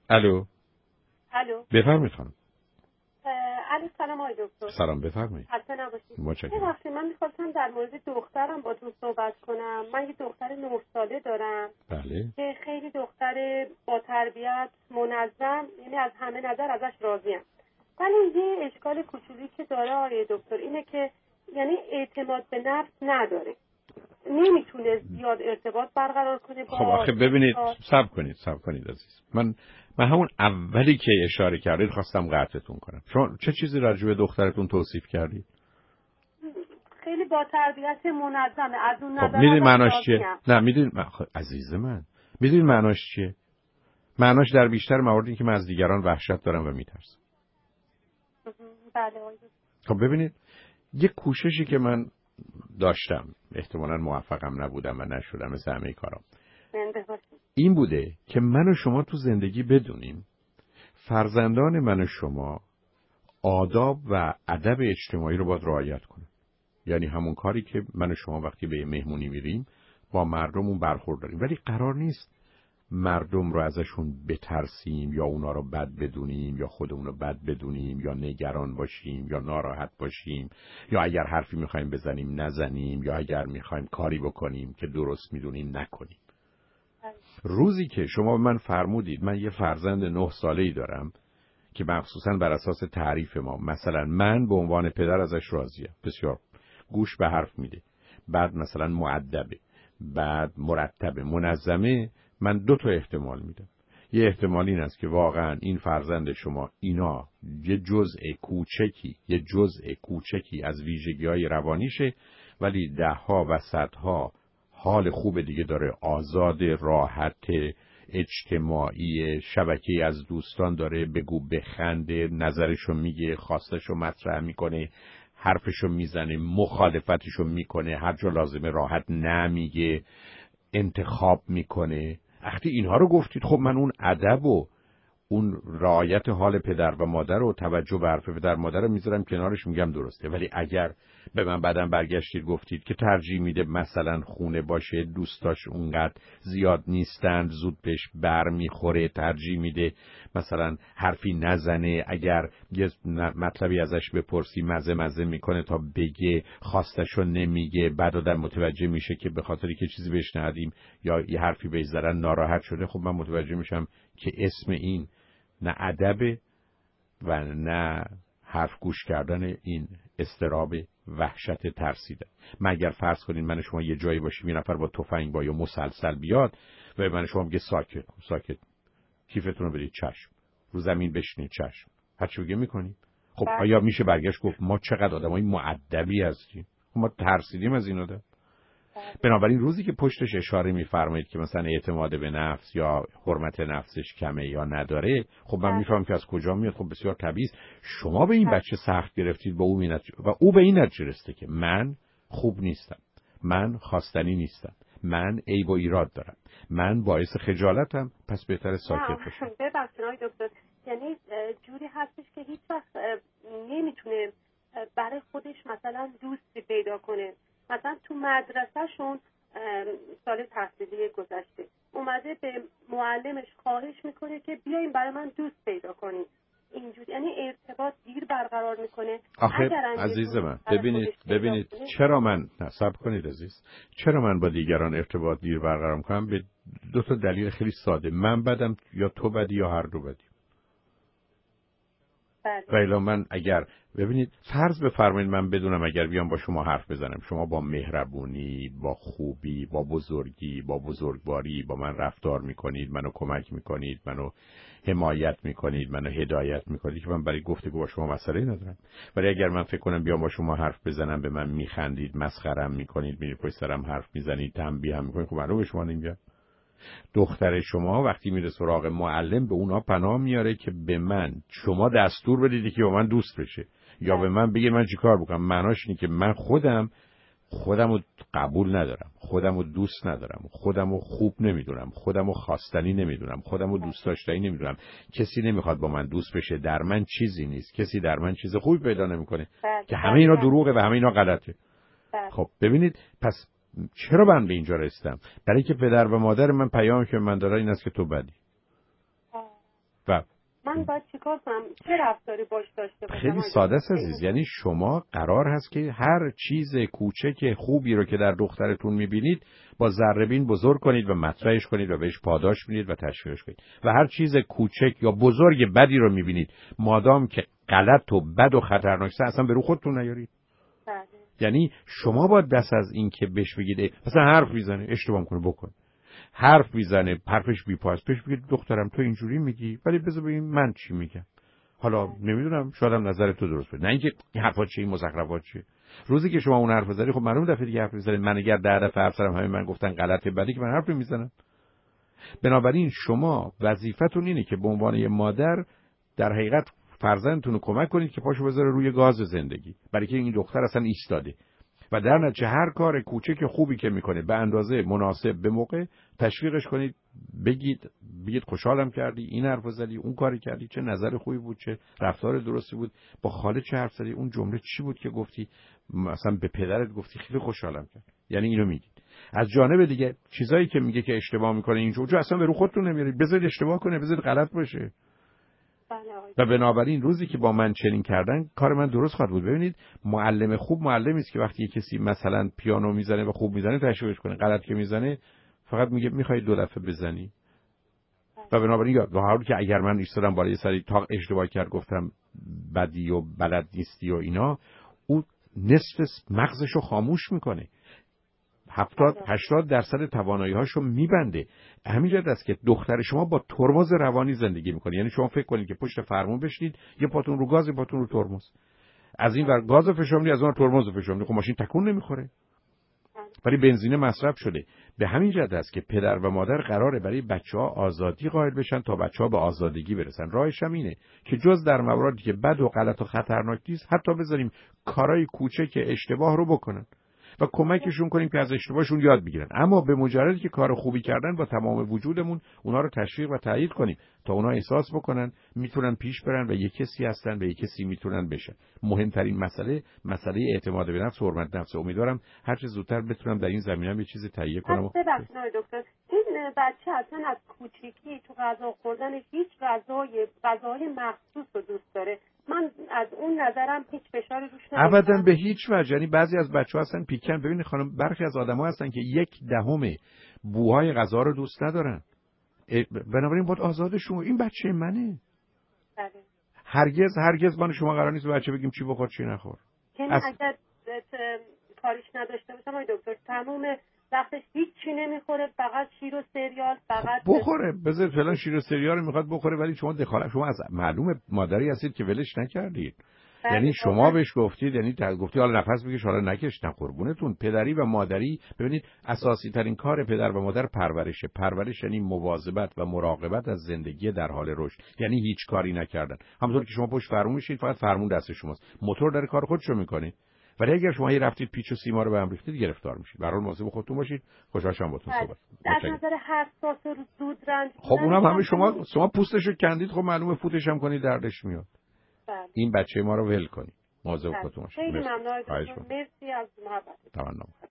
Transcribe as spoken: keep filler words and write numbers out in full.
الو. الو. بفرمایید خانم. الو سلام آقای دکتر. سلام بفرمایید. خسته نباشید. متشکرم. ببخشید من می‌خواستم در مورد دخترم باهاتون صحبت کنم. من یه دختر نه ساله دارم. بله. که خیلی دختر با تربیت، منظم، یعنی از همه نظر ازش راضیم. ولی یه اشکال کوچولی که داره آقای دکتر اینه که یعنی اعتماد به نفس نداره. نمیتونه زیاد ارتباط برقرار کنه با. خب آخه ببینید، صبر کنید صبر کنید عزیز. من من همون اولی که اشاره کردید خواستم قطعتون کنم. شما چه چیزی راجع به دخترتون توصیف کردید؟ خیلی با تربیت منظمه. از اون نظر خب میدونید معناش چیه؟ نه میدونید خب عزیز من، میدونید معناش چیه؟ معناش در بیشتر مواردی که من از دیگران وحشت دارم و میترسم. بله. خب ببینید، یه کوششی که من داشتم، احتمالاً موفقم نبودم و نشدم مثل همه کارام، این بوده که من و شما تو زندگی بدونیم فرزندان من و شما آداب و ادب اجتماعی رو باید رعایت کنن. یعنی همون کاری که من و شما وقتی به مهمونی میریم با مردمون برخورد داریم، ولی قرار نیست مردم رو ازشون بترسیم یا اونا رو بد بدونیم یا خودمون رو بد بدونیم یا نگران باشیم یا ناراحت باشیم یا اگر حرفی میخوایم بزنیم نزنیم یا اگر میخوایم کاری بکنیم که درست میدونیم نکنیم. روزی که شما به من فرمودید من یه فرزند نه ساله‌ای دارم که مخصوصاً بر اساس تعریف ما، مثلا من به عنوان پدر ازش راضیم، بسیار گوش به حرف میده، بعد مثلا مؤدبه، بعد مرتبه، منظمه، من دو تا احتمال میدم. یه احتمال این است که واقعا این فرزند شما اینا یه جزء کوچکی یه جزء کوچکی از ویژگی‌های روانیشه، ولی ده‌ها و صدها حال خوب دیگه داره، آزاد، راحت، اجتماعی، شبکه‌ای از دوستان داره، بگو بخنده، نظرشو میگه، خواستشو مطرح میکنه، حرفشو میزنه، مخالفتشو میکنه، هر جا لازمه راحت نمیگه، انتخاب میکنه. وقتی اینها رو گفتید خب من اون ادب و اون رعایت حال پدر و مادر و توجه به حرف پدر مادر رو میذارم کنارش، میگم درسته. ولی اگر به من بعدم برگشتید گفتید که ترجیح میده مثلا خونه باشه، دوستاش اونقدر زیاد نیستند، زود بهش بر میخوره، ترجیح میده مثلا حرفی نزنه، اگر یه مطلبی ازش بپرسی مزه مزه میکنه تا بگه، خواستشو نمیگه، بعد آدم متوجه میشه که به خاطری که چیزی بهش ندیم یا یه حرفی بهش زدن ناراحت شده، خب من متوجه میشم که اسم این نه ادب و نه حرف گوش کردن، این اضطراب، وحشت، ترسیدن. مگر فرض کنین من شما یه جایی باشیم یه نفر با تفنگ با یا مسلسل بیاد و من شما بگه ساکت ساکت، کیفتون رو بدید، چشم، رو زمین بشینید، چشم، هر چی بگه میکنید. خب آیا میشه برگشت گفت ما چقدر آدمای مؤدبی هستیم؟ ما ترسیدیم از این آدم. بنابراین روزی که پشتش اشاره میفرمایید که مثلا اعتماد به نفس یا حرمت نفسش کمه یا نداره، خب من میفهمم که از کجا میاد. خب بسیار طبیعی است شما به این بچه سخت گرفتید، با او مینت و او به این نتیجه رسیده که من خوب نیستم، من خواستنی نیستم، من عیب و ایراد دارم، من باعث خجالتم، پس بهتره ساکت باشم. ببخشید آقای دکتر، یعنی جوری هستش که هیچ وقت نمیتونه برای خودش مثلا دوستی پیدا کنه. مثلا تو مدرسهشون سال تحصیلی گذشته اومده به معلمش خواهش میکنه که بیاین برای من دوست پیدا کنین. اینجوری یعنی ارتباط دیر برقرار میکنه. آخه عزیز من ببینید ببینید چرا من نصب کنید عزیز، چرا من با دیگران ارتباط دیر برقرار میکنم؟ به دو تا دلیل خیلی ساده. من بدم یا تو بدی یا هر دو بدی. و الا من اگر ببینید فرض بفرمایید من بدونم اگر بیام با شما حرف بزنم، شما با مهربونی، با خوبی، با بزرگی، با بزرگواری با من رفتار میکنید، منو کمک میکنید، منو حمایت میکنید، منو هدایت میکنید که من برای گفتگو با شما مسئله ندارم. ولی اگر من فکر کنم بیام با شما حرف بزنم به من میخندید، مسخرم میکنید، میری پشت سرم حرف میزنید، تنبیه هم میکنید، خب من رو به شما نمیگم. دختر شما وقتی میره سراغ معلم به اونا پناه میاره که به من شما دستور بدید که با من دوست بشه یا به من بگید من چیکار بکنم. معناش اینه که من خودم خودمو قبول ندارم، خودمو دوست ندارم، خودمو خوب نمیدونم، خودمو خواستنی نمیدونم، خودمو دوست داشتنی نمیدونم، کسی نمیخواد با من دوست بشه، در من چیزی نیست، کسی در من چیز خوبی پیدا نمیکنه که همه اینا دروغه و همه اینا غلطه. خب ببینید پس چرا من به اینجا رسیدم؟ برای که پدر و مادر من پیامی که من دارن این است که تو بدی. و من باید چیکار کنم؟ چه رفتاری باش داشته باشم؟ خیلی ساده است عزیز. یعنی شما قرار هست که هر چیز کوچک خوبی رو که در دخترتون میبینید با ذره‌بین بزرگ کنید و مطرحش کنید و بهش پاداش بدید و تشویقش کنید. و هر چیز کوچک یا بزرگ بدی رو میبینید مادام که غلط و بد و خطرناک است اصلا به رو خودتون نیارید. بله. یعنی شما باید دست از این که بهش بگید مثلا حرف میزنه اشتباه میکنه بکن، حرف میزنه حرفش بی‌پاست بهش بگید دخترم تو اینجوری میگی ولی بذار ببین من چی میگم. حالا نمیدونم شاید هم نظر تو درست بود، نه اینکه این حرفا چیه این مزخرفات چیه. روزی که شما اون حرف زدی خب معلومه دفعه دیگه حرف میزنید. من اگر ده دفعه حرف زدم همه من گفتن غلطه بدی که من حرف میزنم. بنابراین شما وظیفتون اینه که به عنوان یه مادر در حقیقت فرزندتون رو کمک کنید که پاشو بذاره روی گاز زندگی، برای که این دختر اصلا ایستاده و در نتیجه هر کار کوچک خوبی که میکنه به اندازه مناسب به موقع تشویقش کنید، بگید بگید خوشحالم کردی، این حرفو زدی، اون کاری کردی، چه نظر خوبی بود، چه رفتار درستی بود، با خاله چه حرف زدی، اون جمله چی بود که گفتی، مثلا به پدرت گفتی خیلی خوشحالم کرد. یعنی اینو میگید. از جانب دیگه چیزایی که میگه که اشتباه میکنه اینجوری اصلا به رو خودتون نمیارید، بذارید اشتباه کنه، بذارید غلط باشه. و بنابراین روزی که با من چنین کردن کار من درست خواهد بود. ببینید معلم خوب معلمی است که وقتی کسی مثلا پیانو میزنه و خوب میزنه تشویقش کنه، غلط که میزنه فقط میگه میخوای دو دفعه بزنی. و بنابراین در حالی که اگر من ایستادم بالای سری تا اشتباه کرد گفتم بدی و بلد نیستی و اینا، او نصف مغزشو خاموش میکنه، هفتاد هشتاد درصد توانایی‌هاشو میبنده. همین جهت است که دختر شما با ترمز روانی زندگی میکنه. یعنی شما فکر کنید که پشت فرمون بشینید، یه پاتون رو گاز، یه پاتون رو ترمز، از این ور گاز فشار میدید، از اون ور ترمز فشار میدید، خب ماشین تکون نمیخوره، ولی بنزین مصرف شده. به همین جهت است که پدر و مادر قراره برای بچه‌ها آزادی قائل بشن تا بچه‌ها به آزادگی برسن. راهش هم اینه که جز در مواردی که بد و غلط و خطرناک نیست، حتی بذاریم کارهای کوچک اشتباه رو بکنن و کمکشون کنیم که از اشتباهشون یاد بگیرن. اما به مجردی که کار خوبی کردن با تمام وجودمون اونها رو تشویق و تایید کنیم تا اونها احساس بکنن میتونن پیش برن و یک کسی هستن و یک کسی میتونن بشن. مهمترین مسئله مسئله اعتماد به نفس و حرمت نفس. امیدوارم هر چه زودتر بتونم در این زمینه هم یه چیزی تهیه کنم. ببخشید دکتر، این بچه اصلا از کوچیکی تو غذا خوردن هیچ غذای غذای مخصوص رو دوست داره. من از اون نظرم هیچ فشاری روش نمیذارم. ابدا به هیچ وجه. یعنی بعضی از بچه‌ها هستن پیکن. ببینید خانم، برخی از آدم‌ها هستن که یک دهم بوهای غذا رو دوست ندارن. بنابراین باید آزادشون. این بچه منه. بله. هرگز هرگز من شما قرار نیست بچه بگیم چی بخور چی نخور. یعنی از... اگر کاریش نداشته باشم آقای دکتر تمام وقتش هیچ چی نمیخوره، فقط شیر و سریال فقط بخوره. بذار فلان شیر و سریال رو میخواد بخوره، ولی شما دخالت، شما از معلومه مادری هستید که ولش نکردید. یعنی شما بهش گفتید، یعنی گفتی حالا نفس بکش حالا نکش. نه قربونتون. پدری و مادری، ببینید اساسی ترین کار پدر و مادر پرورشه. پرورش یعنی مواظبت و مراقبت از زندگی در حال رشد، یعنی هیچ کاری نکردن. همونطور که شما پشت فرمون میشید فقط فرمون دست شماست، موتور داره کار خودشو میکنه. ولی اگر شما یه رفتید پیچ و سیما رو به هم ریختید گرفتار میشید. به هر حال مواظب خودتون باشید. خوشحال شدم باهاتون صحبت. از نظر حساس و زود رنج خب اونم همه شما شما پوستشو کندید، خب معلومه فوتش هم کنید دردش میاد. بله. این بچه ما رو ول کنید. مواظب خودتون باشید. خیلی ممنون. مرسی از محبت. تمام.